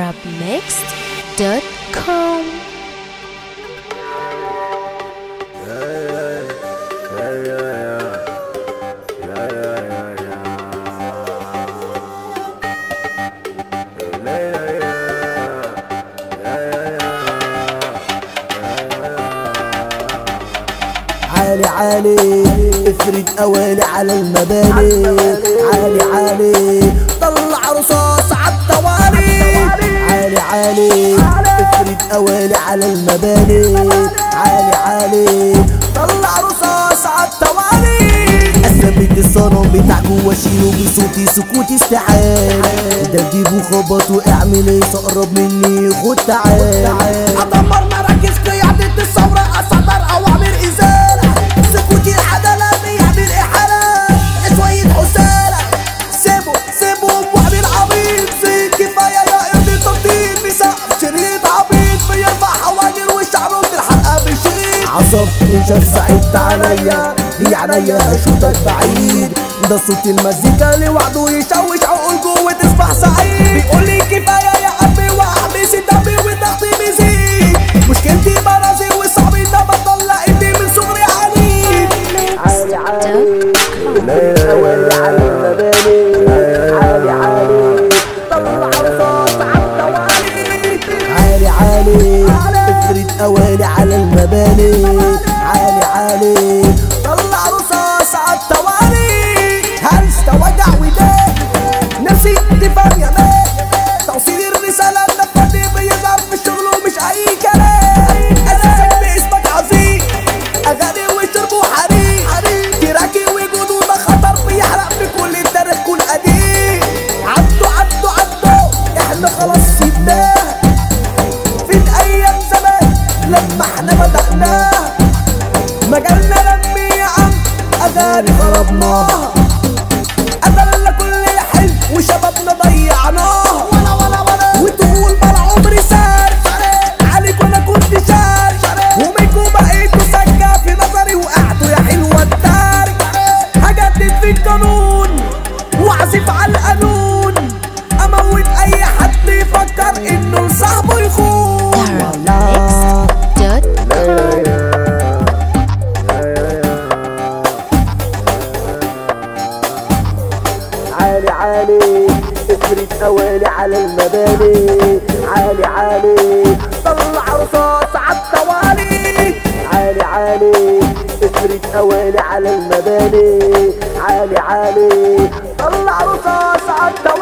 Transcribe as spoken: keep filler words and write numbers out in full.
arab mixed dot com. عالي عالي افرد قوالي على المباني، عالي عالي طلع رصاص عالطوالي، عالي عالي افرد قوالي على المباني، عالي عالي طلع رصاص عالطوالي. اثبت الصنم بتاعكو واشيله بصوتي سكوتي استحال، دبدب وخبط واعمل ايه تقرب مني خد تعال، ادمر مراكز قيادة الثورة اصدر اوامر ازالة، سكوتي العدالة بيعمل احالة شوية حسالة، سيبوا سيبوا واعمل عبيط زي كفاية يا ابني تبطيل بسقف شريط عبيط بيرفع حواجر والشعب من الحلقة بيشيط عصب انشاف سعيد عليا هي عينيا اشوفك بعيد، ده صوت المزيكا لوحده يشوش عقول جوه تصبح سعيد، بيقولي كفاية يا قلبي واحبس دمي وضغطي بيزيد، مشكلتي برازي وصعبي ده بطلع ايدي من صغري عنيد. عالي عالي قوالي على المباني، عالي عالي طلع رصاص عالطوالي، عالي عالي افرد قوالي على المباني، عالي عالي طلع رصاص عالطوالي. هلس توجع وداء نفسي تفهم يا مان، توصيل الرسالة النفاذي بيظهر في الشغل ومش أي كلام، أساسك باسمك عظيم أغاني وشرب وحريق، تراكي وجوده ده خطر بيحرق في كل التاريخ كل قديم، عدوا عدوا عدوا احنا خلاص سيبناه فين أيام زمان لما احنا بدأناه، مجالنا لمي يا عم أغاني خربناها، قتلنا كل حلم وشبابنا ضيعناه، ولا ولا ولا وتقول ما العمر سار عليك وانا كنت شار، ومنكم بقيتوا سكة في نظري وقعتوا يا حلوة الدار، هجدد في القانون واعزف على القانون، اموت اي حد يفكر انه لصاحبه يخون. عالي عالي افرد قوالي على المباني، عالي عالي طلع رصاص عالطوالي، عالي عالي افرد قوالي على المباني، عالي عالي طلع رصاص عالطوالي.